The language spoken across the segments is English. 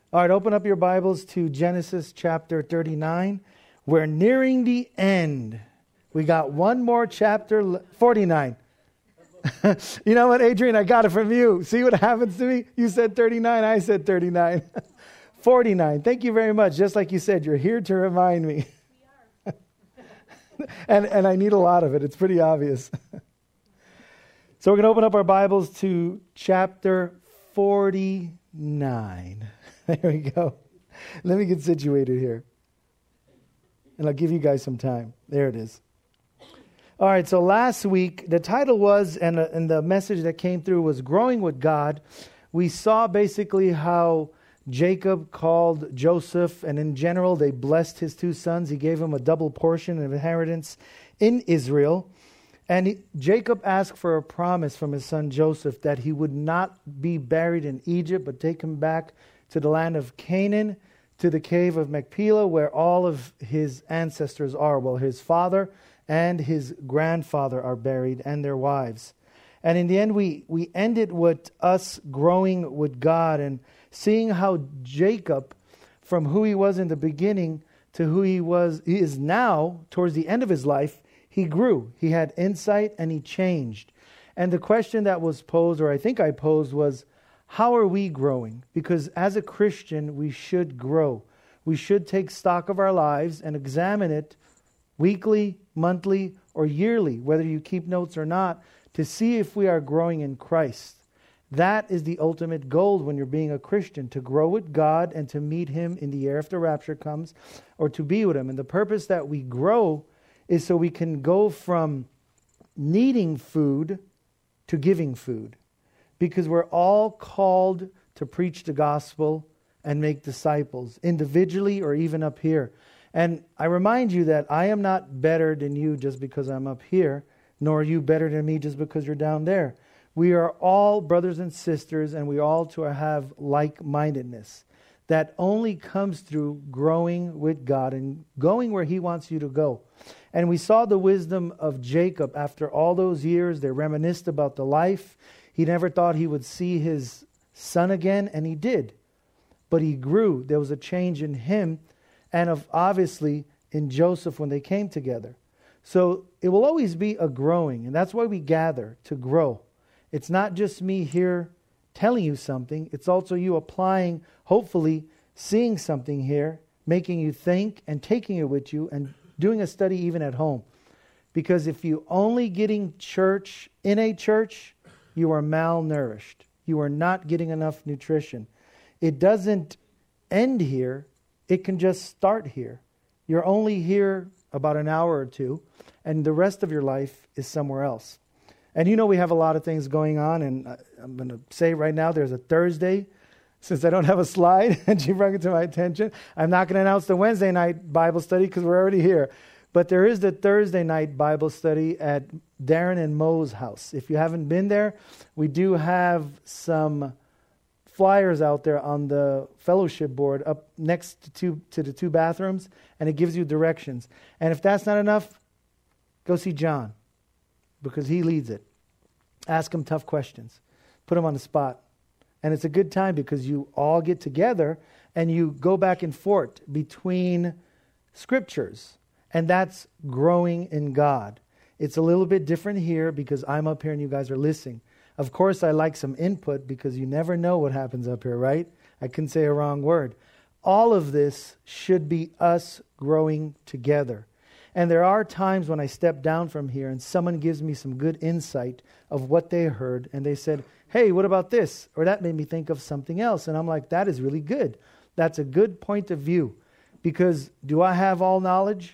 All right, open up your Bibles to Genesis chapter 39. We're nearing the end. We got one more chapter, 49. You know what, Adrian? I got it from you. See what happens to me? You said 39, I said 39. 49. Thank you very much. Just like you said, you're here to remind me. We are. and I need a lot of it. It's pretty obvious. So we're going to open up our Bibles to chapter 49. There we go. Let me get situated here. And I'll give you guys some time. There it is. All right, so last week, the title was, and the message that came through was Growing with God. We saw basically how Jacob called Joseph, and in general, they blessed his two sons. He gave him a double portion of inheritance in Israel. And Jacob asked for a promise from his son Joseph that he would not be buried in Egypt, but take him back to the land of Canaan, to the cave of Machpelah, where all of his ancestors are. Well, his father and his grandfather are buried, and their wives. And in the end, we ended with us growing with God and seeing how Jacob, from who he was in the beginning to who he is now, towards the end of his life, he grew. He had insight and he changed. And the question that was posed, or I think I posed, was, how are we growing? Because as a Christian, we should grow. We should take stock of our lives and examine it weekly, monthly, or yearly, whether you keep notes or not, to see if we are growing in Christ. That is the ultimate goal when you're being a Christian, to grow with God and to meet Him in the air if the rapture comes, or to be with Him. And the purpose that we grow is so we can go from needing food to giving food. Because we're all called to preach the gospel and make disciples, individually or even up here. And I remind you that I am not better than you just because I'm up here, nor are you better than me just because you're down there. We are all brothers and sisters, and we all to have like-mindedness. That only comes through growing with God and going where He wants you to go. And we saw the wisdom of Jacob after all those years. They reminisced about the life. He never thought he would see his son again, and he did. But he grew. There was a change in him, and obviously in Joseph when they came together. So it will always be a growing, and that's why we gather, to grow. It's not just me here telling you something. It's also you applying, hopefully seeing something here, making you think and taking it with you and doing a study even at home. Because if you only getting church in a church, you are malnourished. You are not getting enough nutrition. It doesn't end here. It can just start here. You're only here about an hour or two, and the rest of your life is somewhere else. And you know we have a lot of things going on, and I'm going to say right now there's a Thursday. Since I don't have a slide, and she brought it to my attention, I'm not going to announce the Wednesday night Bible study because we're already here. But there is the Thursday night Bible study at Darren and Mo's house. If you haven't been there, we do have some flyers out there on the fellowship board up next to the two bathrooms, and it gives you directions. And if that's not enough, go see John, because he leads it. Ask him tough questions. Put him on the spot. And it's a good time because you all get together and you go back and forth between scriptures. And that's growing in God. It's a little bit different here because I'm up here and you guys are listening. Of course, I like some input because you never know what happens up here, right? I couldn't say a wrong word. All of this should be us growing together. And there are times when I step down from here and someone gives me some good insight of what they heard. And they said, hey, what about this? Or that made me think of something else. And I'm like, that is really good. That's a good point of view. Because do I have all knowledge?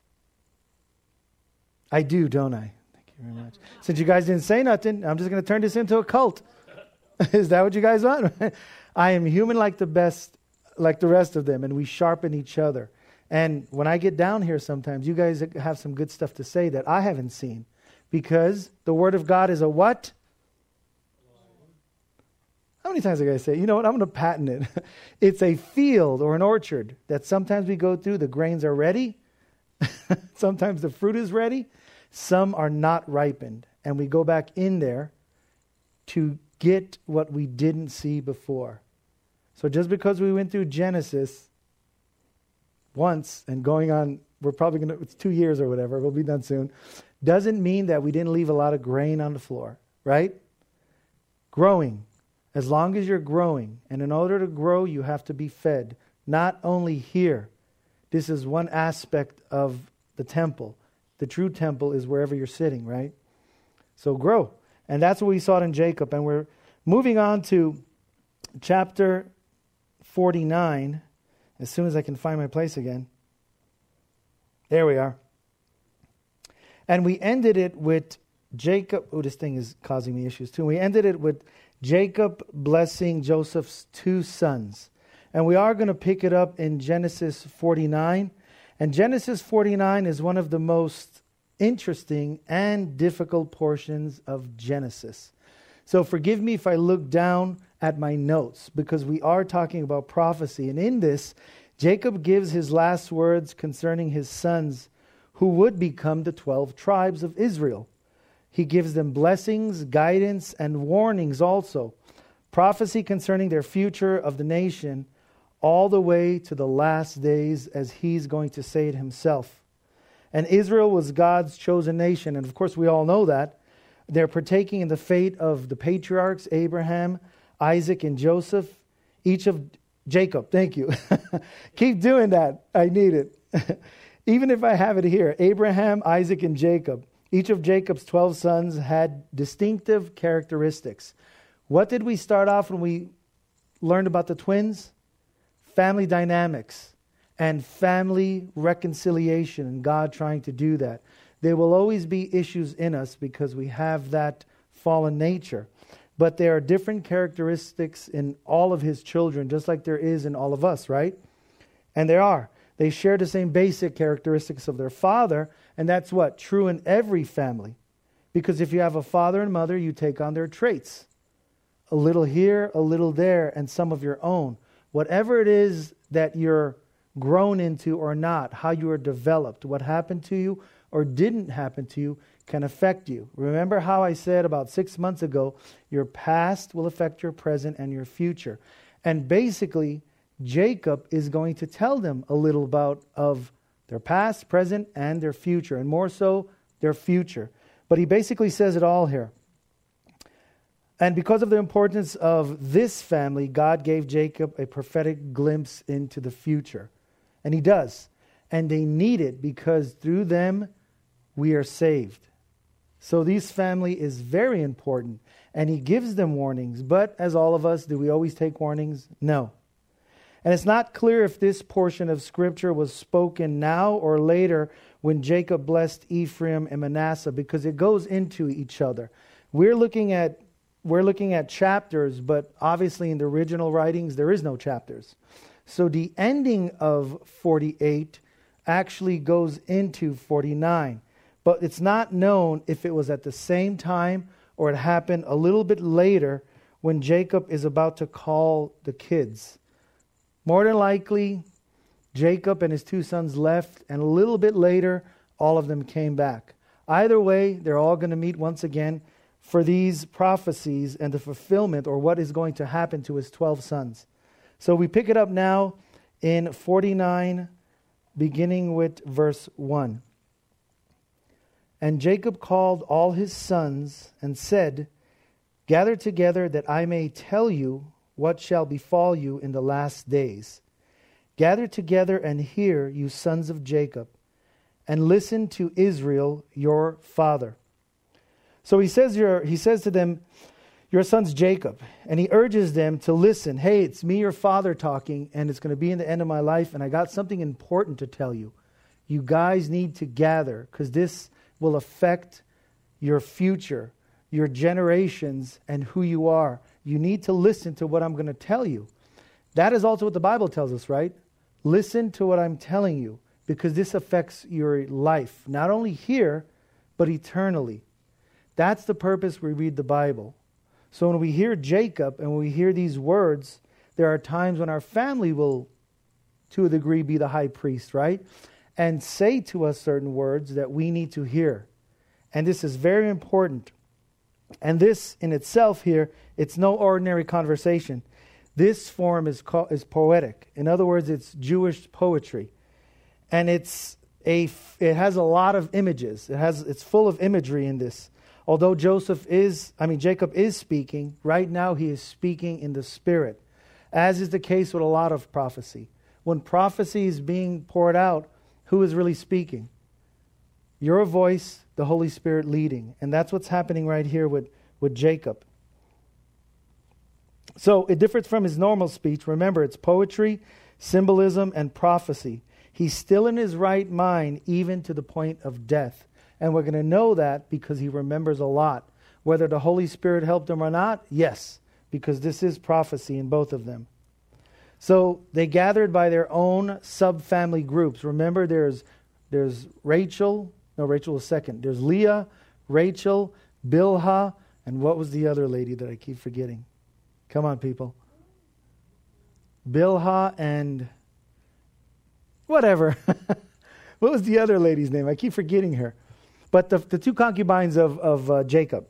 I do, don't I? Thank you very much. Since you guys didn't say nothing, I'm just going to turn this into a cult. Is that what you guys want? I am human like the rest of them, and we sharpen each other. And when I get down here sometimes, you guys have some good stuff to say that I haven't seen. Because the Word of God is a what? How many times I got to say, you know what, I'm going to patent it. It's a field or an orchard that sometimes we go through, the grains are ready. Sometimes the fruit is ready. Some are not ripened. And we go back in there to get what we didn't see before. So just because we went through Genesis once and going on, we're probably going to, it's 2 years or whatever, we'll be done soon, doesn't mean that we didn't leave a lot of grain on the floor, right? Growing. As long as you're growing, and in order to grow, you have to be fed. Not only here. This is one aspect of the temple. The true temple is wherever you're sitting, right? So grow. And that's what we saw in Jacob. And we're moving on to chapter 49. As soon as I can find my place again. There we are. And we ended it with Jacob. Oh, this thing is causing me issues too. We ended it with Jacob blessing Joseph's 2 sons. And we are going to pick it up in Genesis 49. And Genesis 49 is one of the most interesting and difficult portions of Genesis. So forgive me if I look down at my notes, because we are talking about prophecy. And in this, Jacob gives his last words concerning his sons who would become the 12 tribes of Israel. He gives them blessings, guidance, and warnings also. Prophecy concerning their future of the nation all the way to the last days, as he's going to say it himself. And Israel was God's chosen nation. And of course, we all know that. They're partaking in the fate of the patriarchs, Abraham, Isaac, and Joseph. Each of Jacob, thank you. Keep doing that. I need it. Even if I have it here, Abraham, Isaac, and Jacob. Each of Jacob's 12 sons had distinctive characteristics. What did we start off when we learned about the twins? Family dynamics and family reconciliation, and God trying to do that. There will always be issues in us because we have that fallen nature. But there are different characteristics in all of his children, just like there is in all of us, right? And there are. They share the same basic characteristics of their father, and that's what? True in every family. Because if you have a father and mother, you take on their traits. A little here, a little there, and some of your own. Whatever it is that you're grown into or not, how you are developed, what happened to you or didn't happen to you can affect you. Remember how I said about 6 months ago, your past will affect your present and your future. And basically, Jacob is going to tell them a little about of their past, present, and their future, and more so, their future. But he basically says it all here. And because of the importance of this family, God gave Jacob a prophetic glimpse into the future. And he does. And they need it because through them, we are saved. So this family is very important. And he gives them warnings. But as all of us, do we always take warnings? No. And it's not clear if this portion of Scripture was spoken now or later when Jacob blessed Ephraim and Manasseh, because it goes into each other. We're looking at chapters, but obviously in the original writings, there is no chapters. So the ending of 48 actually goes into 49. But it's not known if it was at the same time or it happened a little bit later when Jacob is about to call the kids. More than likely, Jacob and his 2 sons left, and a little bit later, all of them came back. Either way, they're all going to meet once again for these prophecies and the fulfillment, or what is going to happen to his 12 sons. So we pick it up now in 49, beginning with verse 1. And Jacob called all his sons and said, "Gather together that I may tell you what shall befall you in the last days. Gather together and hear, you sons of Jacob, and listen to Israel your father." So he says to them, your son's Jacob, and he urges them to listen. Hey, it's me, your father, talking, and it's going to be in the end of my life, and I got something important to tell you. You guys need to gather, because this will affect your future, your generations, and who you are. You need to listen to what I'm going to tell you. That is also what the Bible tells us, right? Listen to what I'm telling you, because this affects your life, not only here, but eternally. That's the purpose we read the Bible. So when we hear Jacob and when we hear these words, there are times when our family will, to a degree, be the high priest, right? And say to us certain words that we need to hear. And this is very important. And this in itself here, it's no ordinary conversation. This form is poetic. In other words, it's Jewish poetry. And it has a lot of images. It's full of imagery in this. Although Jacob is speaking, right now he is speaking in the Spirit, as is the case with a lot of prophecy. When prophecy is being poured out, who is really speaking? Your voice, the Holy Spirit leading. And that's what's happening right here with Jacob. So it differs from his normal speech. Remember, it's poetry, symbolism, and prophecy. He's still in his right mind, even to the point of death. And we're going to know that because he remembers a lot. Whether the Holy Spirit helped him or not, yes, because this is prophecy in both of them. So they gathered by their own sub-family groups. Remember, there's Rachel. No, Rachel was second. There's Leah, Rachel, Bilhah, and what was the other lady that I keep forgetting? Come on, people. Bilhah and whatever. What was the other lady's name? I keep forgetting her. But the two concubines of Jacob.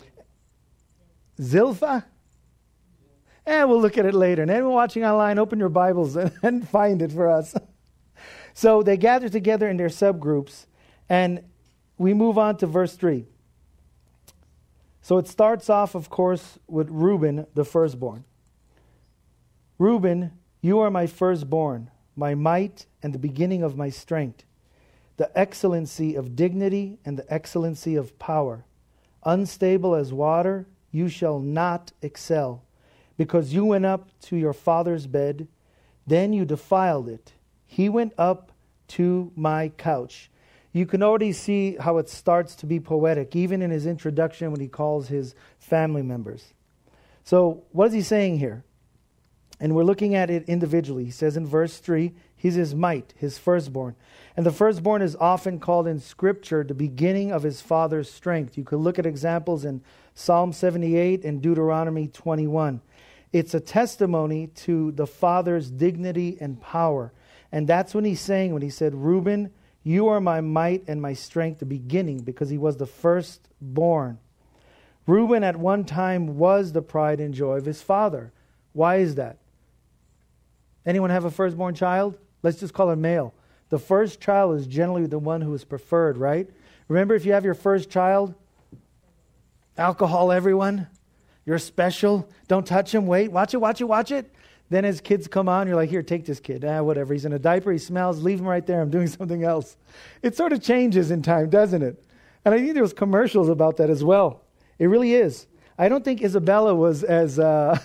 Zilpah? We'll look at it later. And anyone watching online, open your Bibles and find it for us. So they gathered together in their subgroups, and we move on to verse 3. So it starts off, of course, with Reuben, the firstborn. Reuben, you are my firstborn, my might and the beginning of my strength, the excellency of dignity and the excellency of power. Unstable as water, you shall not excel, because you went up to your father's bed, then you defiled it. He went up to my couch. You can already see how it starts to be poetic, even in his introduction when he calls his family members. So what is he saying here? And we're looking at it individually. He says in verse 3, he's his might, his firstborn. And the firstborn is often called in Scripture the beginning of his father's strength. You could look at examples in Psalm 78 and Deuteronomy 21. It's a testimony to the father's dignity and power. And that's when he's saying, when he said, Reuben, you are my might and my strength, the beginning, because he was the firstborn. Reuben at one time was the pride and joy of his father. Why is that? Anyone have a firstborn child? Let's just call it male. The first child is generally the one who is preferred, right? Remember, if you have your first child, alcohol, everyone. You're special. Don't touch him. Wait, watch it. Then as kids come on, you're like, here, take this kid. Whatever. He's in a diaper. He smells. Leave him right there. I'm doing something else. It sort of changes in time, doesn't it? And I think there was commercials about that as well. It really is. I don't think Isabella was as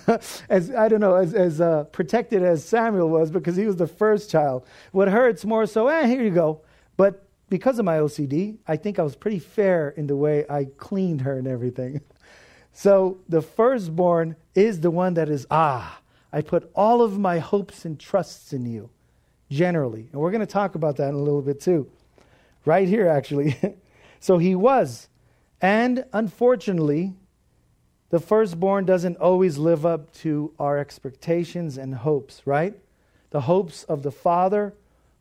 protected as Samuel was, because he was the first child. With her, it's more so, here you go. But because of my OCD, I think I was pretty fair in the way I cleaned her and everything. So the firstborn is the one that is, I put all of my hopes and trusts in you, generally. And we're going to talk about that in a little bit too. Right here, actually. So he was. And unfortunately, the firstborn doesn't always live up to our expectations and hopes, right? The hopes of the father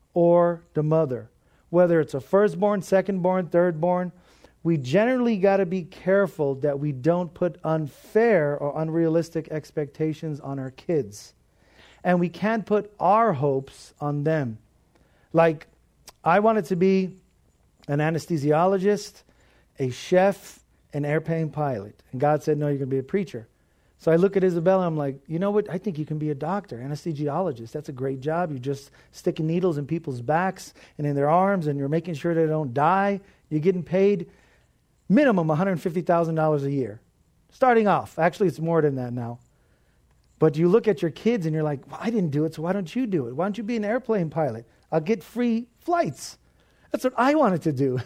or the mother. Whether it's a firstborn, secondborn, thirdborn, we generally got to be careful that we don't put unfair or unrealistic expectations on our kids. And we can't put our hopes on them. Like, I wanted to be an anesthesiologist, a chef, an airplane pilot. And God said, no, you're going to be a preacher. So I look at Isabella, I'm like, you know what? I think you can be a doctor, anesthesiologist. That's a great job. You're just sticking needles in people's backs and in their arms, and you're making sure they don't die. You're getting paid minimum $150,000 a year. Starting off. Actually, it's more than that now. But you look at your kids and you're like, well, I didn't do it, so why don't you do it? Why don't you be an airplane pilot? I'll get free flights. That's what I wanted to do.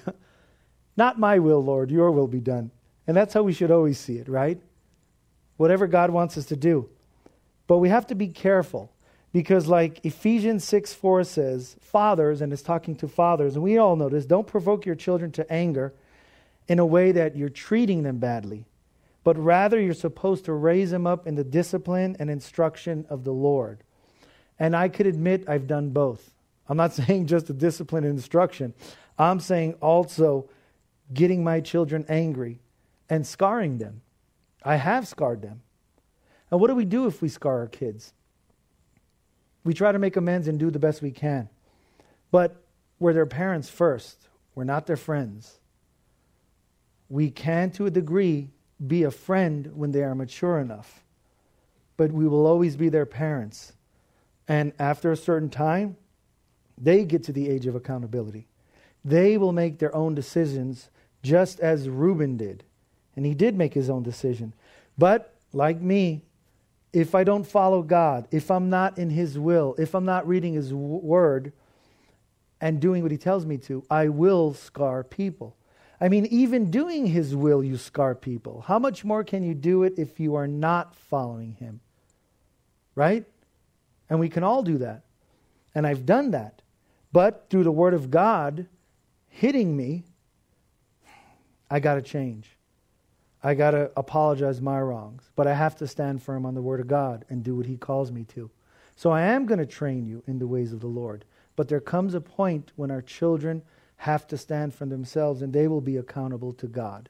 Not my will, Lord, your will be done. And that's how we should always see it, right? Whatever God wants us to do. But we have to be careful, because like Ephesians 6:4 says, fathers, and it's talking to fathers, and we all know this, don't provoke your children to anger in a way that you're treating them badly, but rather you're supposed to raise them up in the discipline and instruction of the Lord. And I could admit I've done both. I'm not saying just the discipline and instruction. I'm saying also getting my children angry and scarring them. I have scarred them. And what do we do if we scar our kids? We try to make amends and do the best we can. But we're their parents first. We're not their friends. We can, to a degree, be a friend when they are mature enough. But we will always be their parents. And after a certain time, they get to the age of accountability. They will make their own decisions, just as Reuben did. And he did make his own decision. But, like me, if I don't follow God, if I'm not in His will, if I'm not reading His word and doing what He tells me to, I will scar people. I mean, even doing His will, you scar people. How much more can you do it if you are not following Him? Right? And we can all do that. And I've done that. But through the Word of God hitting me, I got to change. I got to apologize my wrongs. But I have to stand firm on the Word of God and do what He calls me to. So I am going to train you in the ways of the Lord. But there comes a point when our children have to stand for themselves and they will be accountable to God.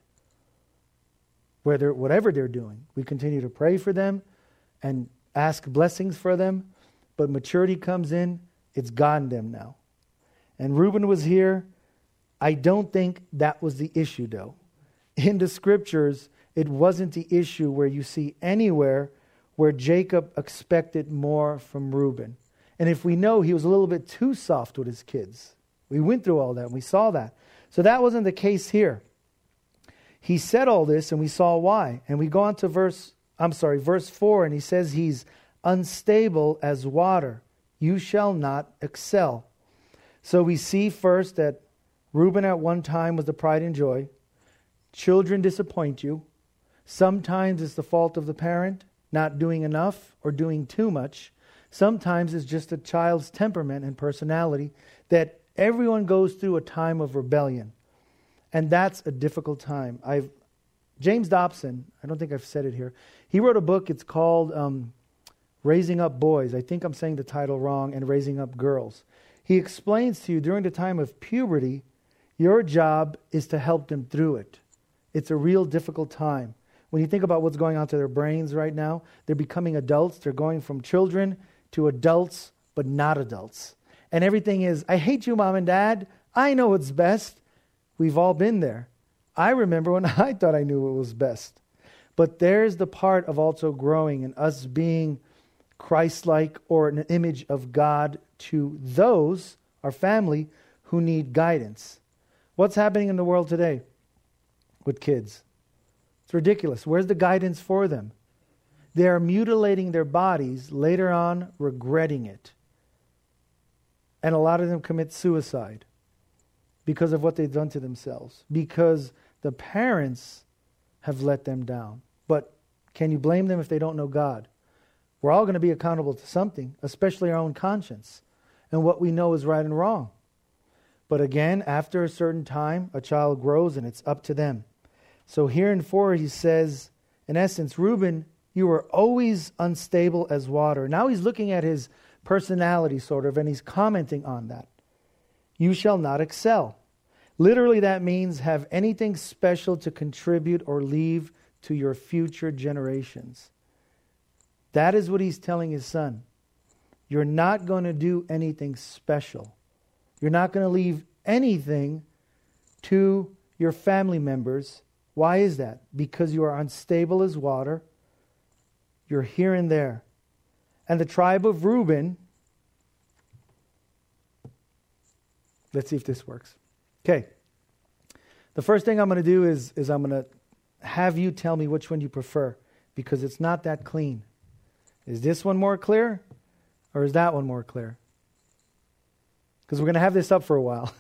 Whatever they're doing, we continue to pray for them and ask blessings for them. But maturity comes in, it's God in them now. And Reuben was here. I don't think that was the issue, though. In the scriptures, it wasn't the issue where you see anywhere where Jacob expected more from Reuben. And if we know, he was a little bit too soft with his kids. We went through all that and we saw that. So that wasn't the case here. He said all this and we saw why. And we go on to verse 4, and he says he's unstable as water. You shall not excel. So we see first that Reuben at one time was the pride and joy. Children disappoint you. Sometimes it's the fault of the parent, not doing enough or doing too much. Sometimes it's just a child's temperament and personality that everyone goes through a time of rebellion. And that's a difficult time. James Dobson, I don't think I've said it here, he wrote a book, it's called Raising Up Boys. I think I'm saying the title wrong, and Raising Up Girls. He explains to you during the time of puberty, your job is to help them through it. It's a real difficult time. When you think about what's going on to their brains right now, they're becoming adults. They're going from children to adults, but not adults. And everything is, I hate you, Mom and Dad. I know what's best. We've all been there. I remember when I thought I knew what was best. But there's the part of also growing and us being Christ-like or an image of God to those, our family, who need guidance. What's happening in the world today with kids? It's ridiculous. Where's the guidance for them? They are mutilating their bodies, later on regretting it. And a lot of them commit suicide because of what they've done to themselves, because the parents have let them down. But can you blame them if they don't know God? We're all going to be accountable to something, especially our own conscience and what we know is right and wrong. But again, after a certain time, a child grows and it's up to them. So here in 4, he says, in essence, Reuben, you were always unstable as water. Now he's looking at his personality sort of, and he's commenting on that. You shall not excel. Literally that means have anything special to contribute or leave to your future generations. That is what he's telling his son. You're not going to do anything special. You're not going to leave anything to your family members. Why is that? Because you are unstable as water. You're here and there. And the tribe of Reuben, let's see if this works. Okay. The first thing I'm going to do is I'm going to have you tell me which one you prefer, because it's not that clean. Is this one more clear? Or is that one more clear? Because we're going to have this up for a while.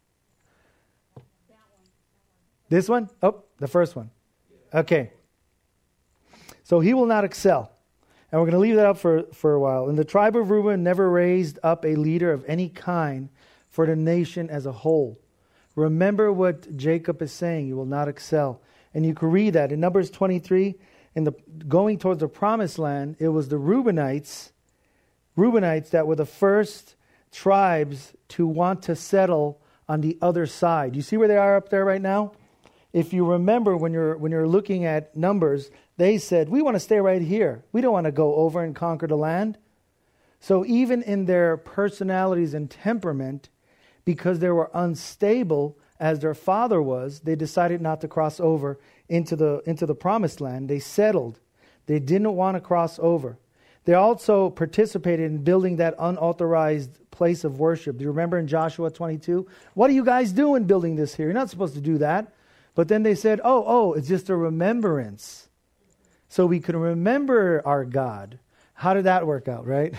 This one? Oh, the first one. Okay. So he will not excel. And we're going to leave that up for a while. And the tribe of Reuben never raised up a leader of any kind for the nation as a whole. Remember what Jacob is saying. You will not excel. And you can read that in Numbers 23. Going towards the promised land, it was the Reubenites that were the first tribes to want to settle on the other side. You see where they are up there right now? If you remember when you're looking at Numbers, They said, we want to stay right here. We don't want to go over and conquer the land. So even in their personalities and temperament, because they were unstable as their father was, they decided not to cross over into the promised land. They settled. They didn't want to cross over. They also participated in building that unauthorized place of worship. Do you remember in Joshua 22? What are you guys doing building this here? You're not supposed to do that. But then they said, oh, it's just a remembrance. So we can remember our God. How did that work out, right?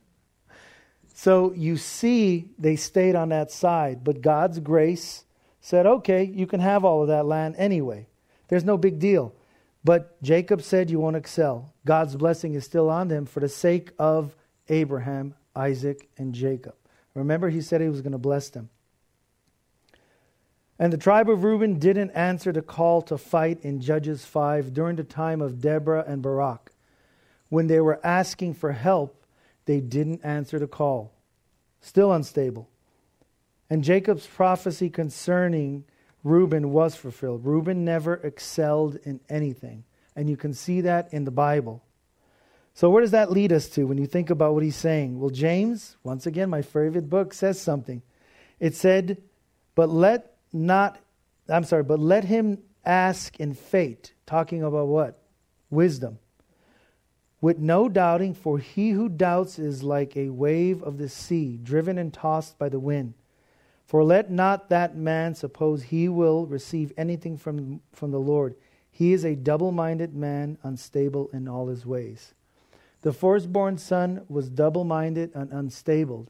So you see, they stayed on that side. But God's grace said, okay, you can have all of that land anyway. There's no big deal. But Jacob said, you won't excel. God's blessing is still on them for the sake of Abraham, Isaac, and Jacob. Remember, he said he was going to bless them. And the tribe of Reuben didn't answer the call to fight in Judges 5 during the time of Deborah and Barak. When they were asking for help, they didn't answer the call. Still unstable. And Jacob's prophecy concerning Reuben was fulfilled. Reuben never excelled in anything. And you can see that in the Bible. So where does that lead us to when you think about what he's saying? Well, James, once again, my favorite book, says something. It said, but let him ask in faith. Talking about what? Wisdom. With no doubting, for he who doubts is like a wave of the sea, driven and tossed by the wind. For let not that man suppose he will receive anything from the Lord. He is a double-minded man, unstable in all his ways. The firstborn son was double-minded and unstable.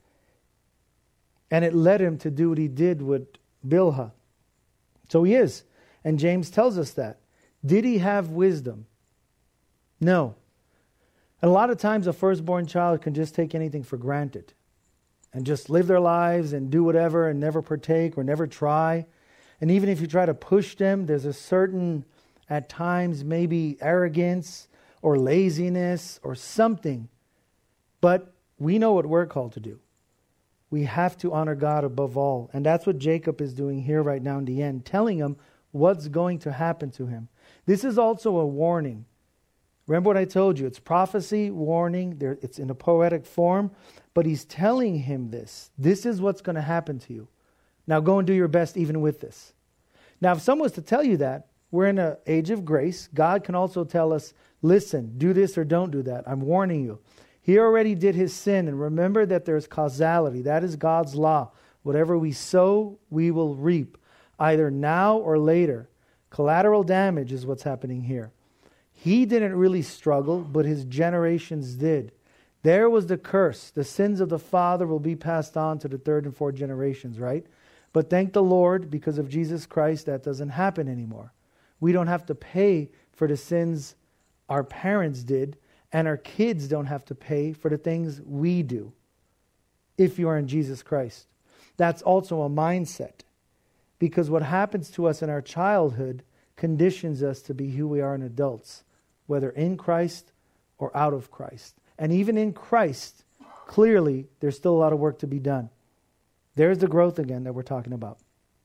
And it led him to do what he did with Bilhah. So he is. And James tells us that. Did he have wisdom? No. And a lot of times a firstborn child can just take anything for granted and just live their lives and do whatever and never partake or never try. And even if you try to push them, there's a certain, at times, maybe arrogance or laziness or something. But we know what we're called to do. We have to honor God above all. And that's what Jacob is doing here right now in the end, telling him what's going to happen to him. This is also a warning. Remember what I told you. It's prophecy, warning. It's in a poetic form. But he's telling him this. This is what's going to happen to you. Now go and do your best even with this. Now if someone was to tell you that, we're in an age of grace. God can also tell us, listen, do this or don't do that. I'm warning you. He already did his sin. And remember that there's causality. That is God's law. Whatever we sow, we will reap. Either now or later. Collateral damage is what's happening here. He didn't really struggle, but his generations did. There was the curse. The sins of the father will be passed on to the third and fourth generations, right? But thank the Lord, because of Jesus Christ, that doesn't happen anymore. We don't have to pay for the sins our parents did, and our kids don't have to pay for the things we do, if you are in Jesus Christ. That's also a mindset, because what happens to us in our childhood conditions us to be who we are in adults, whether in Christ or out of Christ. And even in Christ, clearly, there's still a lot of work to be done. There's the growth again that we're talking about.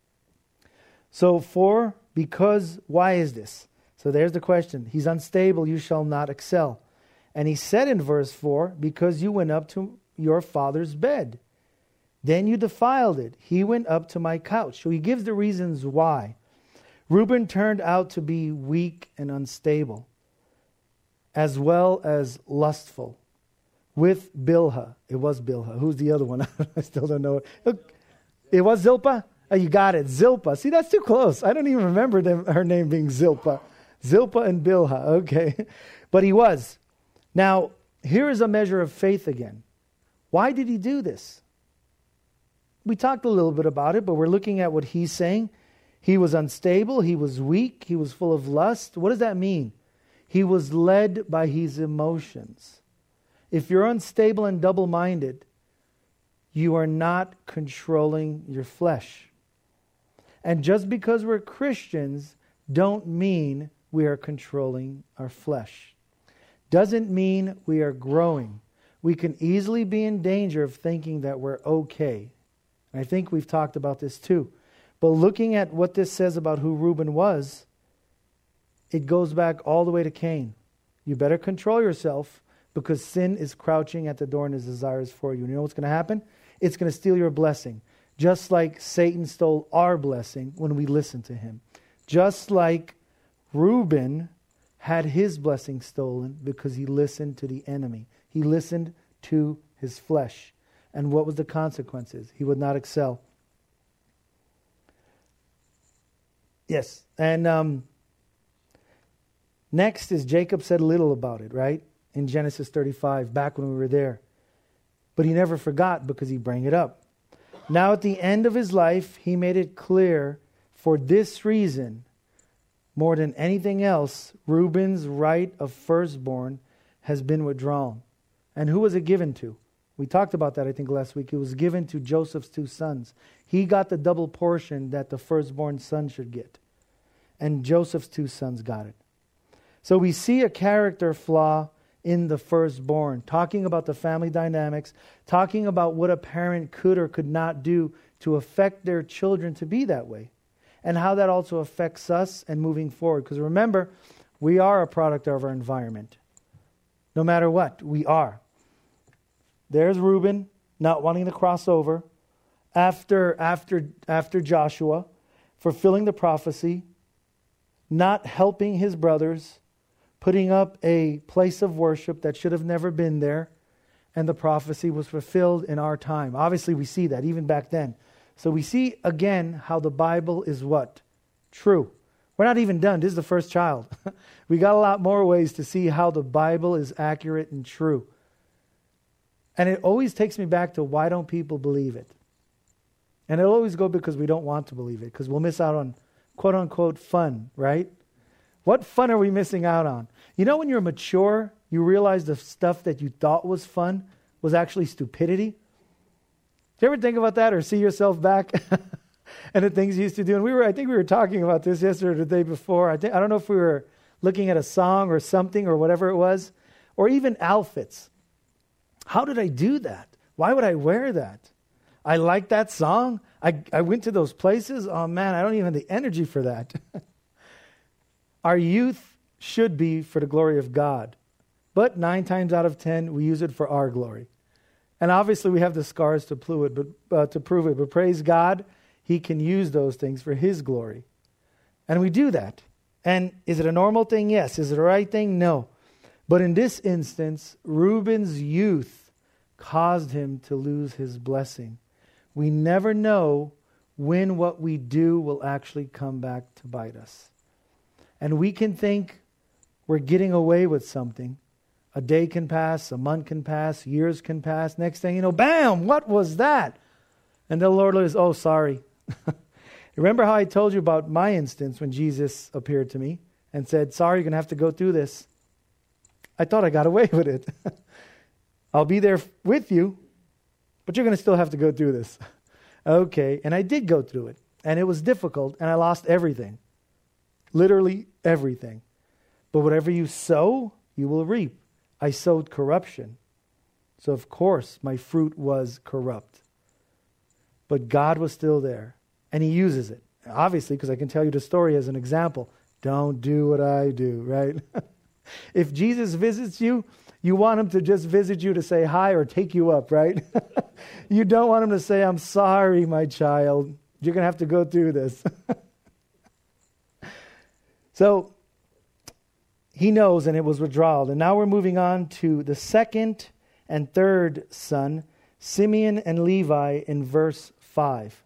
So why is this? So there's the question. He's unstable, you shall not excel. And he said in verse 4, because you went up to your father's bed. Then you defiled it. He went up to my couch. So he gives the reasons why. Reuben turned out to be weak and unstable, as well as lustful. With Bilhah. It was Bilhah. Who's the other one? I still don't know it. It was Zilpah? Oh, you got it. Zilpah. See, that's too close. I don't even remember her name being Zilpah. Zilpah and Bilhah. Okay. But he was. Now, here is a measure of faith again. Why did he do this? We talked a little bit about it, but we're looking at what he's saying. He was unstable. He was weak. He was full of lust. What does that mean? He was led by his emotions. If you're unstable and double-minded, you are not controlling your flesh. And just because we're Christians don't mean we are controlling our flesh. Doesn't mean we are growing. We can easily be in danger of thinking that we're okay. I think we've talked about this too. But looking at what this says about who Reuben was, it goes back all the way to Cain. You better control yourself because sin is crouching at the door and his desires for you. And you know what's going to happen? It's going to steal your blessing. Just like Satan stole our blessing when we listened to him. Just like Reuben had his blessing stolen because he listened to the enemy. He listened to his flesh. And what was the consequences? He would not excel. Yes. And next is Jacob said little about it, right? In Genesis 35, back when we were there. But he never forgot because he brought it up. Now at the end of his life, he made it clear for this reason, more than anything else, Reuben's right of firstborn has been withdrawn. And who was it given to? We talked about that, I think, last week. It was given to Joseph's two sons. He got the double portion that the firstborn son should get. And Joseph's two sons got it. So we see a character flaw in the firstborn, talking about the family dynamics, talking about what a parent could or could not do to affect their children to be that way, and how that also affects us and moving forward. Because remember, we are a product of our environment. No matter what, we are. There's Reuben not wanting to cross over after Joshua, fulfilling the prophecy, not helping his brothers, putting up a place of worship that should have never been there, and the prophecy was fulfilled in our time. Obviously, we see that even back then. So we see again how the Bible is what? True. We're not even done. This is the first child. We got a lot more ways to see how the Bible is accurate and true. And it always takes me back to why don't people believe it? And it'll always go because we don't want to believe it, because we'll miss out on quote-unquote fun, right? What fun are we missing out on? You know, when you're mature, you realize the stuff that you thought was fun was actually stupidity. Do you ever think about that or see yourself back and the things you used to do? And I think we were talking about this yesterday or the day before. I don't know if we were looking at a song or something or whatever it was, or even outfits. How did I do that? Why would I wear that? I like that song. I went to those places. Oh man, I don't even have the energy for that. Our youth should be for the glory of God. But 9 times out of 10, we use it for our glory. And obviously we have the scars to prove it. But praise God, He can use those things for His glory. And we do that. And is it a normal thing? Yes. Is it a right thing? No. But in this instance, Reuben's youth caused him to lose his blessing. We never know when what we do will actually come back to bite us. And we can think we're getting away with something. A day can pass, a month can pass, years can pass. Next thing you know, bam, what was that? And the Lord is, oh, sorry. Remember how I told you about my instance when Jesus appeared to me and said, sorry, you're going to have to go through this. I thought I got away with it. I'll be there with you, but you're going to still have to go through this. Okay, and I did go through it. And it was difficult, and I lost everything. Literally everything. But whatever you sow, you will reap. I sowed corruption. So of course, my fruit was corrupt. But God was still there. And He uses it. Obviously, because I can tell you the story as an example. Don't do what I do, right? If Jesus visits you, you want Him to just visit you to say hi or take you up, right? You don't want Him to say, I'm sorry, my child. You're going to have to go through this. So, He knows, and it was withdrawal. And now we're moving on to the second and third son, Simeon and Levi, in verse 5.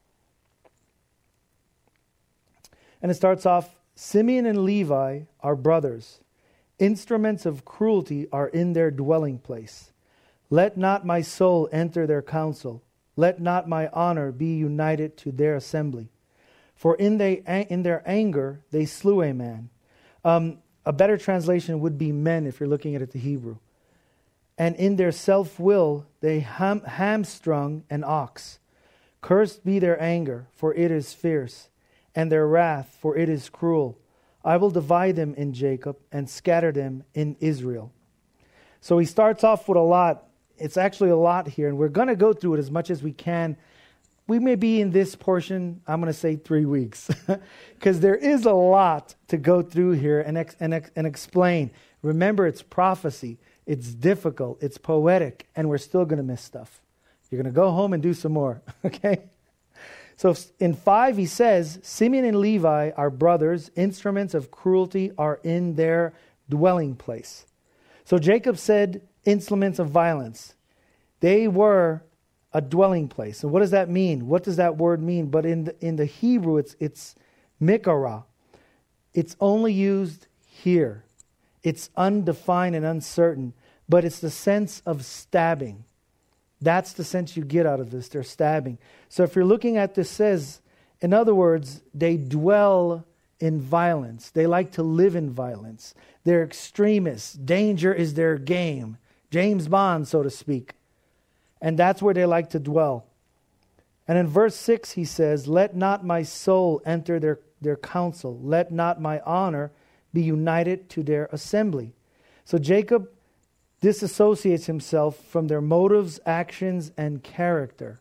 And it starts off, Simeon and Levi are brothers. Instruments of cruelty are in their dwelling place. Let not my soul enter their council. Let not my honor be united to their assembly. For in their anger they slew a man. A better translation would be men if you're looking at it the Hebrew. And in their self-will they hamstrung an ox. Cursed be their anger, for it is fierce, and their wrath, for it is cruel. I will divide them in Jacob and scatter them in Israel. So he starts off with a lot. It's actually a lot here, and we're going to go through it as much as we can. we may be in this portion, I'm going to say 3 weeks, because there is a lot to go through here and explain. Remember, it's prophecy. It's difficult. It's poetic. And we're still going to miss stuff. You're going to go home and do some more. Okay? So in 5, he says, Simeon and Levi are brothers. Instruments of cruelty are in their dwelling place. So Jacob said instruments of violence. They were a dwelling place. And what does that mean? What does that word mean? But in the Hebrew, it's mikara. It's only used here. It's undefined and uncertain, but it's the sense of stabbing. That's the sense you get out of this. They're stabbing. So if you're looking at this, says, in other words, they dwell in violence. They like to live in violence. They're extremists. Danger is their game. James Bond, so to speak. And that's where they like to dwell. And in verse 6, he says, let not my soul enter their counsel. Let not my honor be united to their assembly. So Jacob disassociates himself from their motives, actions, and character.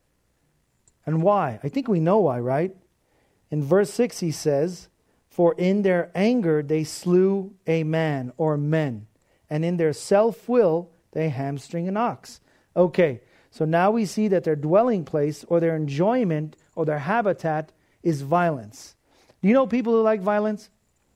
And why? I think we know why, right? In verse 6 he says, for in their anger they slew a man or men, and in their self-will they hamstring an ox. Okay, so now we see that their dwelling place or their enjoyment or their habitat is violence. Do you know people who like violence?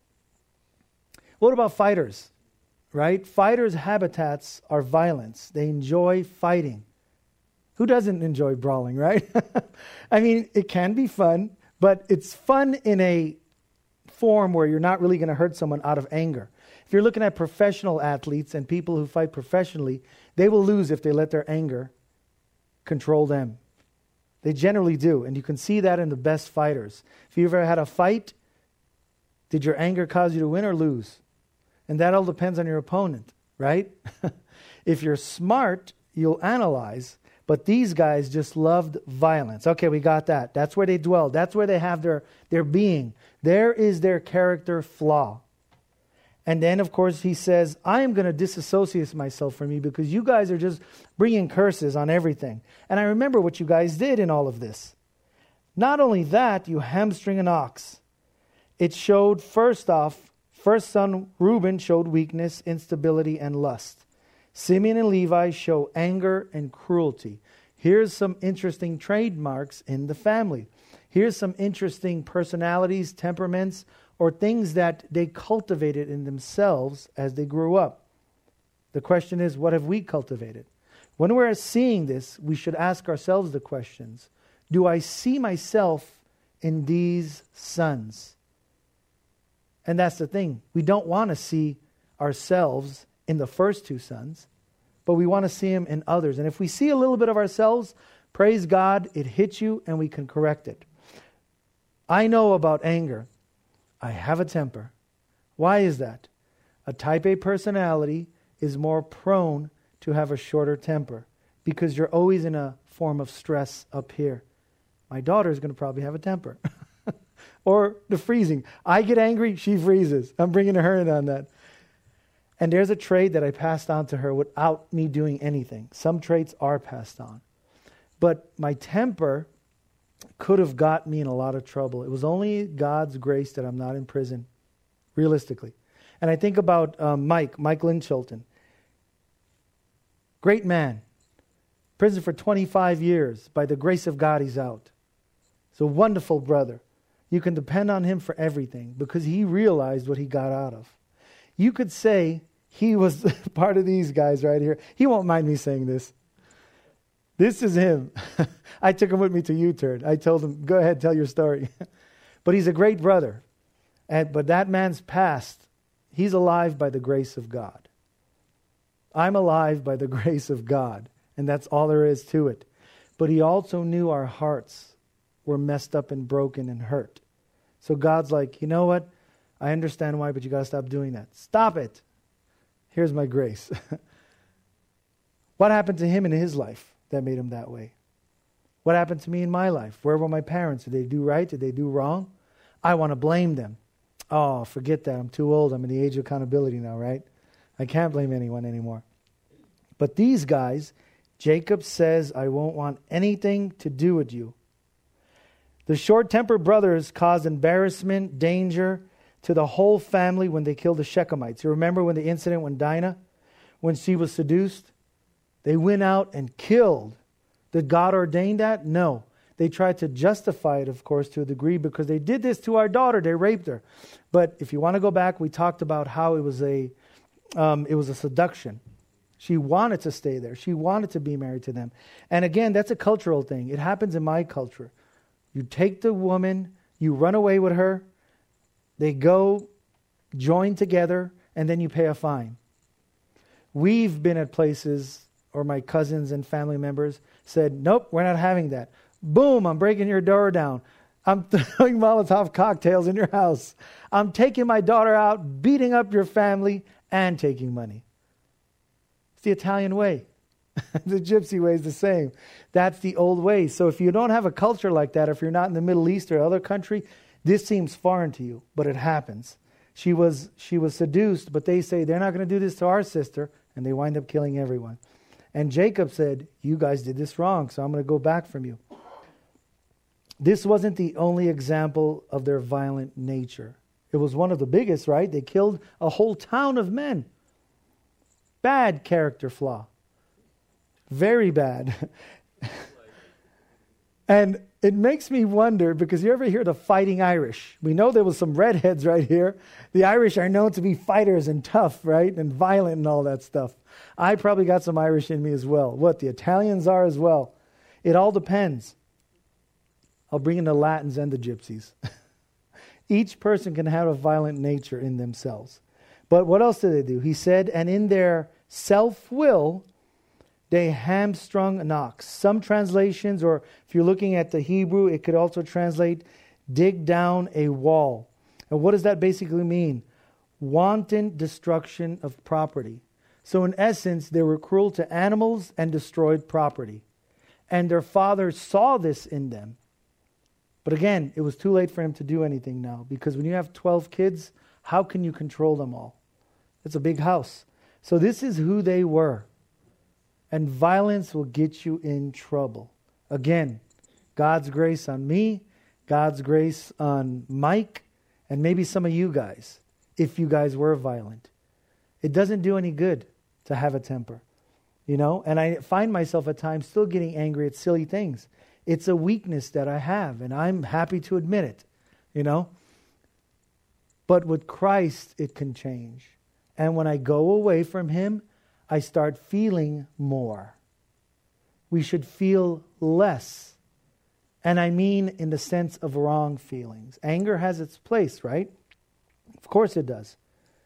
What about fighters? Right? Fighters' habitats are violence. They enjoy fighting. Who doesn't enjoy brawling, right? I mean, it can be fun, but it's fun in a form where you're not really going to hurt someone out of anger. If you're looking at professional athletes and people who fight professionally, they will lose if they let their anger control them. They generally do, and you can see that in the best fighters. If you ever had a fight, did your anger cause you to win or lose? And that all depends on your opponent, right? If you're smart, you'll analyze. But these guys just loved violence. Okay, we got that. That's where they dwell. That's where they have their being. There is their character flaw. And then, of course, he says, I am going to disassociate myself from you because you guys are just bringing curses on everything. And I remember what you guys did in all of this. Not only that, you hamstring an ox. It showed, first off, first son Reuben showed weakness, instability, and lust. Simeon and Levi show anger and cruelty. Here's some interesting trademarks in the family. Here's some interesting personalities, temperaments, or things that they cultivated in themselves as they grew up. The question is, what have we cultivated? When we're seeing this, we should ask ourselves the questions. Do I see myself in these sons? And that's the thing. We don't want to see ourselves in the first 2 sons, but we want to see him in others. And if we see a little bit of ourselves, praise God, it hits you and we can correct it. I know about anger. I have a temper. Why is that? A type A personality is more prone to have a shorter temper because you're always in a form of stress up here. My daughter is going to probably have a temper. Or the freezing. I get angry, she freezes. I'm bringing her in on that. And there's a trait that I passed on to her without me doing anything. Some traits are passed on. But my temper could have got me in a lot of trouble. It was only God's grace that I'm not in prison, realistically. And I think about Mike Lynchilton. Great man. Prison for 25 years. By the grace of God, he's out. He's a wonderful brother. You can depend on him for everything because he realized what he got out of. You could say he was part of these guys right here. He won't mind me saying this. This is him. I took him with me to U-Turn. I told him, go ahead, tell your story. But he's a great brother. But that man's past, he's alive by the grace of God. I'm alive by the grace of God. And that's all there is to it. But he also knew our hearts were messed up and broken and hurt. So God's like, you know what? I understand why, but you got to stop doing that. Stop it. Here's my grace. What happened to him in his life that made him that way? What happened to me in my life? Where were my parents? Did they do right? Did they do wrong? I want to blame them. Oh, forget that. I'm too old. I'm in the age of accountability now, right? I can't blame anyone anymore. But these guys, Jacob says, I won't want anything to do with you. The short-tempered brothers caused embarrassment, danger to the whole family when they killed the Shechemites. You remember when the incident when Dinah, when she was seduced? They went out and killed. Did God ordain that? No. They tried to justify it, of course, to a degree because they did this to our daughter. They raped her. But if you want to go back, we talked about how it was a seduction. She wanted to stay there. She wanted to be married to them. And again, that's a cultural thing. It happens in my culture. You take the woman, you run away with her, they go join together, and then you pay a fine. We've been at places, or my cousins and family members said, nope, we're not having that. Boom, I'm breaking your door down. I'm throwing Molotov cocktails in your house. I'm taking my daughter out, beating up your family, and taking money. It's the Italian way. The gypsy way is the same. That's the old way. So if you don't have a culture like that, if you're not in the Middle East or other country, this seems foreign to you, but it happens. She was seduced, but they say they're not going to do this to our sister, and they wind up killing everyone. And Jacob said, you guys did this wrong, so I'm going to go back from you. This wasn't the only example of their violent nature. It was one of the biggest, right? They killed a whole town of men. Bad character flaw. Very bad. And it makes me wonder, because you ever hear the Fighting Irish? We know there was some redheads right here. The Irish are known to be fighters and tough, right? And violent and all that stuff. I probably got some Irish in me as well. What, the Italians are as well. It all depends. I'll bring in the Latins and the Gypsies. Each person can have a violent nature in themselves. But what else did they do? He said, and in their self-will, they hamstrung an ox. Some translations, or if you're looking at the Hebrew, it could also translate, dig down a wall. And what does that basically mean? Wanton destruction of property. So in essence, they were cruel to animals and destroyed property. And their father saw this in them. But again, it was too late for him to do anything now, because when you have 12 kids, how can you control them all? It's a big house. So this is who they were. And violence will get you in trouble. Again, God's grace on me, God's grace on Mike, and maybe some of you guys, if you guys were violent. It doesn't do any good to have a temper, you know? And I find myself at times still getting angry at silly things. It's a weakness that I have, and I'm happy to admit it, you know? But with Christ, it can change. And when I go away from Him, I start feeling more. We should feel less. And I mean in the sense of wrong feelings. Anger has its place, right? Of course it does.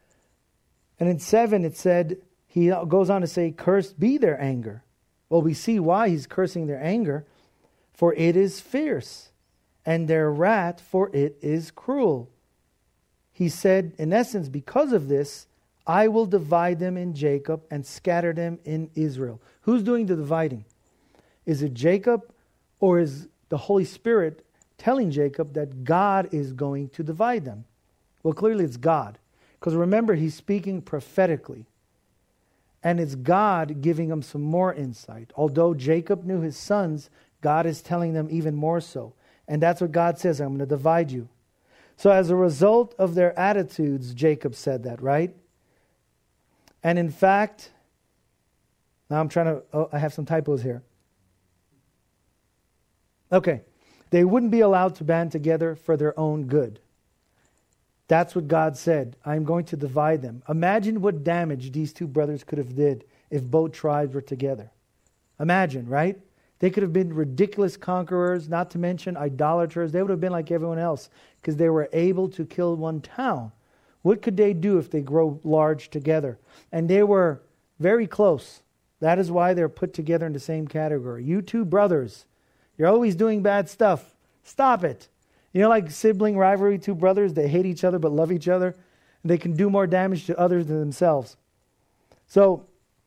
And in 7 it said, he goes on to say, cursed be their anger. Well, we see why he's cursing their anger. For it is fierce, and their wrath, for it is cruel. He said, in essence, because of this, I will divide them in Jacob and scatter them in Israel. Who's doing the dividing? Is it Jacob, or is the Holy Spirit telling Jacob that God is going to divide them? Well, clearly it's God. Because remember, he's speaking prophetically. And it's God giving him some more insight. Although Jacob knew his sons, God is telling them even more so. And that's what God says, I'm going to divide you. So as a result of their attitudes, Jacob said that, right? And in fact, now I have some typos here. Okay. They wouldn't be allowed to band together for their own good. That's what God said. I'm going to divide them. Imagine what damage these two brothers could have did if both tribes were together. Imagine, right? They could have been ridiculous conquerors, not to mention idolaters. They would have been like everyone else because they were able to kill one town. What could they do if they grow large together? And they were very close. That is why they're put together in the same category. You two brothers, you're always doing bad stuff. Stop it. You know, like sibling rivalry, two brothers, they hate each other but love each other. And they can do more damage to others than themselves. So,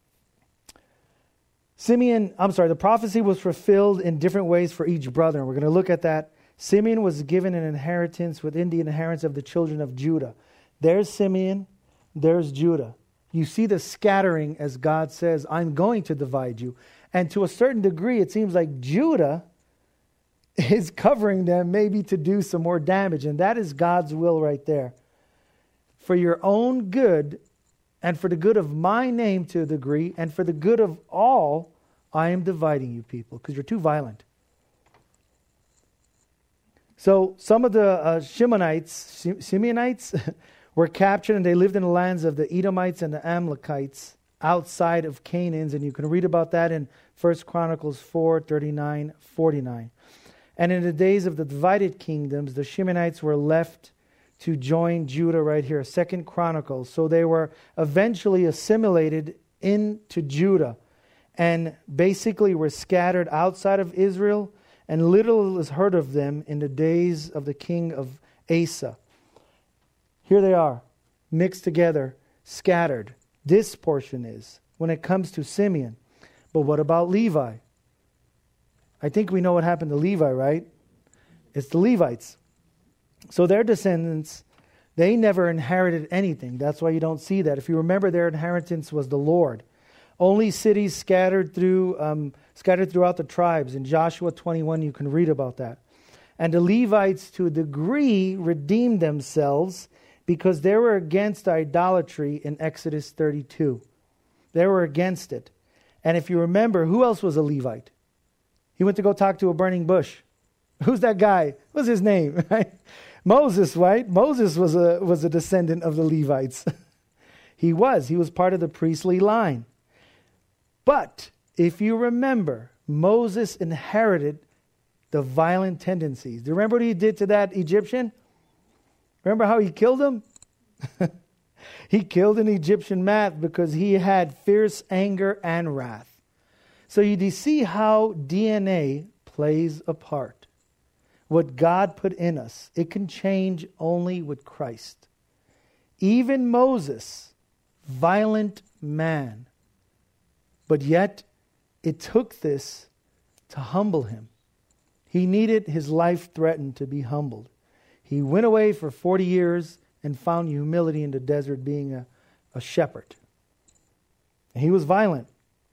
the prophecy was fulfilled in different ways for each brother. And we're going to look at that. Simeon was given an inheritance within the inheritance of the children of Judah. There's Simeon, there's Judah. You see the scattering as God says, I'm going to divide you. And to a certain degree, it seems like Judah is covering them maybe to do some more damage. And that is God's will right there. For your own good and for the good of my name to a degree and for the good of all, I am dividing you people because you're too violent. So some of the Simeonites were captured and they lived in the lands of the Edomites and the Amalekites outside of Canaan. And you can read about that in 1 Chronicles 4:39, 49. And in the days of the divided kingdoms, the Shimonites were left to join Judah right here, 2 Chronicles. So they were eventually assimilated into Judah and basically were scattered outside of Israel, and little is heard of them in the days of the king of Asa. Here they are, mixed together, scattered. This portion is when it comes to Simeon. But what about Levi? I think we know what happened to Levi, right? It's the Levites. So their descendants, they never inherited anything. That's why you don't see that. If you remember, their inheritance was the Lord. Only cities scattered throughout the tribes. In Joshua 21, you can read about that. And the Levites, to a degree, redeemed themselves because they were against idolatry in Exodus 32. They were against it. And if you remember, who else was a Levite? He went to go talk to a burning bush. Who's that guy? What's his name? Right? Moses, right? Moses was a descendant of the Levites. He was part of the priestly line. But if you remember, Moses inherited the violent tendencies. Do you remember what he did to that Egyptian? Remember how he killed him? He killed an Egyptian man because he had fierce anger and wrath. So you see how DNA plays a part. What God put in us, it can change only with Christ. Even Moses, violent man, but yet it took this to humble him. He needed his life threatened to be humbled. He went away for 40 years and found humility in the desert being a shepherd. And he was violent.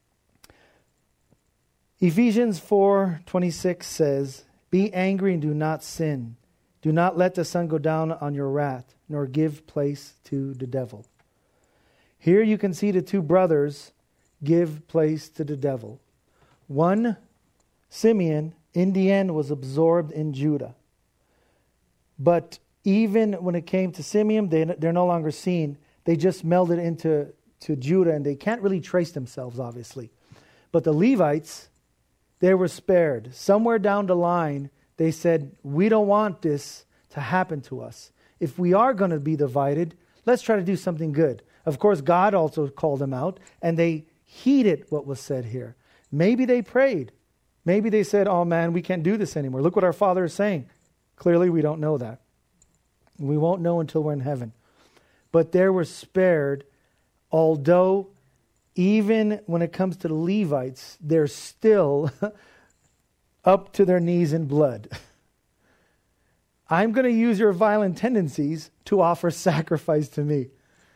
Ephesians 4:26 says, "Be angry and do not sin. Do not let the sun go down on your wrath, nor give place to the devil." Here you can see the two brothers give place to the devil. One, Simeon, in the end was absorbed in Judah. But even when it came to Simeon, they're no longer seen. They just melded into Judah, and they can't really trace themselves, obviously. But the Levites, they were spared. Somewhere down the line, they said, we don't want this to happen to us. If we are going to be divided, let's try to do something good. Of course, God also called them out, and they heeded what was said here. Maybe they prayed. Maybe they said, oh man, we can't do this anymore. Look what our Father is saying. Clearly, we don't know that. We won't know until we're in heaven. But they were spared, although even when it comes to the Levites, they're still up to their knees in blood. I'm going to use your violent tendencies to offer sacrifice to me.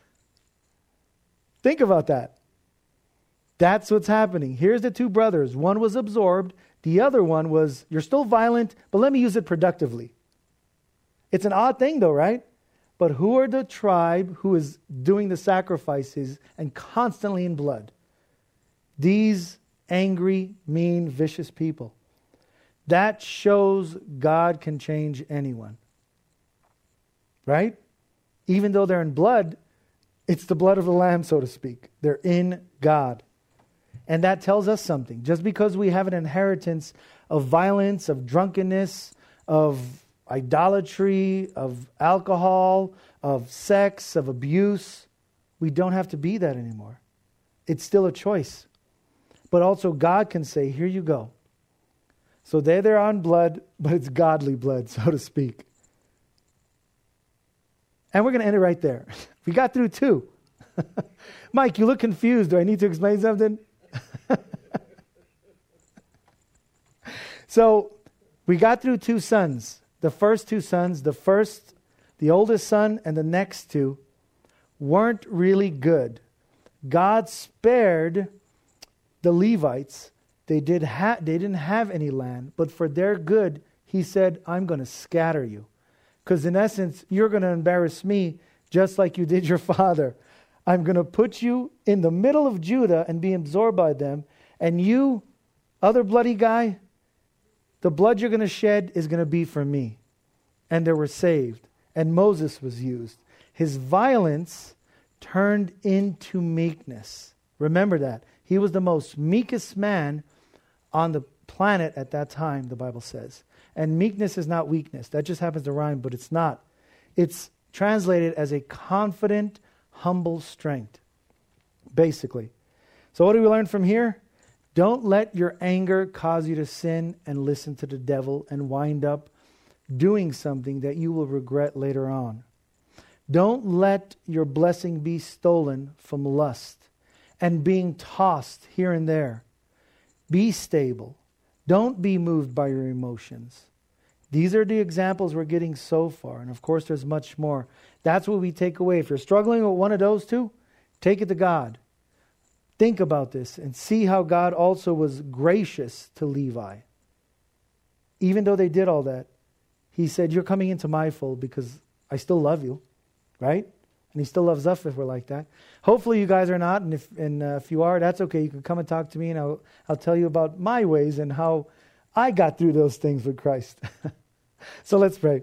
Think about that. That's what's happening. Here's the two brothers. One was absorbed. The other one was, you're still violent, but let me use it productively. It's an odd thing though, right? But who are the tribe who is doing the sacrifices and constantly in blood? These angry, mean, vicious people. That shows God can change anyone. Right? Even though they're in blood, it's the blood of the Lamb, so to speak. They're in God. And that tells us something. Just because we have an inheritance of violence, of drunkenness, of idolatry, of alcohol, of sex, of abuse, we don't have to be that anymore. It's still a choice. But also God can say, here you go. So they're on blood, but it's godly blood, so to speak. And we're going to end it right there. We got through two. Mike, you look confused. Do I need to explain something? So we got through two sons. The first two sons, the oldest son and the next two, weren't really good. God spared the Levites they didn't have any land, but for their good, he said, I'm going to scatter you. Because in essence, you're going to embarrass me just like you did your father. I'm going to put you in the middle of Judah and be absorbed by them. And you, other bloody guy, the blood you're going to shed is going to be for me. And they were saved. And Moses was used. His violence turned into meekness. Remember that. He was the most meekest man on the planet at that time, the Bible says. And meekness is not weakness. That just happens to rhyme, but it's not. It's translated as a confident, humble strength, basically. So what do we learn from here? Don't let your anger cause you to sin and listen to the devil and wind up doing something that you will regret later on. Don't let your blessing be stolen from lust and being tossed here and there. Be stable. Don't be moved by your emotions. These are the examples we're getting so far. And of course, there's much more. That's what we take away. If you're struggling with one of those two, take it to God. Think about this and see how God also was gracious to Levi. Even though they did all that, he said, you're coming into my fold because I still love you. Right? And he still loves us if we're like that. Hopefully you guys are not, and if you are, that's okay. You can come and talk to me, and I'll tell you about my ways and how I got through those things with Christ. So let's pray.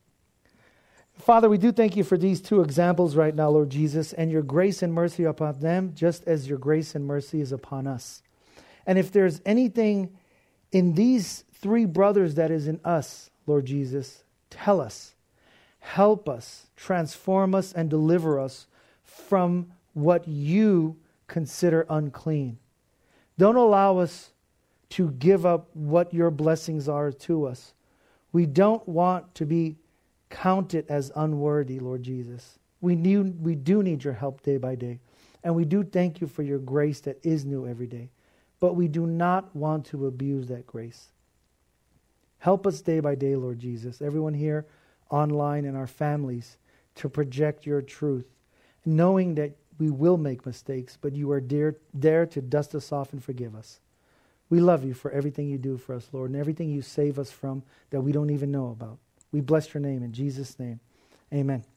Father, we do thank you for these two examples right now, Lord Jesus, and your grace and mercy upon them, just as your grace and mercy is upon us. And if there's anything in these three brothers that is in us, Lord Jesus, tell us. Help us, transform us, and deliver us from what you consider unclean. Don't allow us to give up what your blessings are to us. We don't want to be counted as unworthy, Lord Jesus. We do need your help day by day. And we do thank you for your grace that is new every day. But we do not want to abuse that grace. Help us day by day, Lord Jesus. Everyone here, online, and our families, to project your truth, knowing that we will make mistakes, but you are there to dust us off and forgive us. We love you for everything you do for us, Lord, and everything you save us from that we don't even know about. We bless your name in Jesus' name. Amen.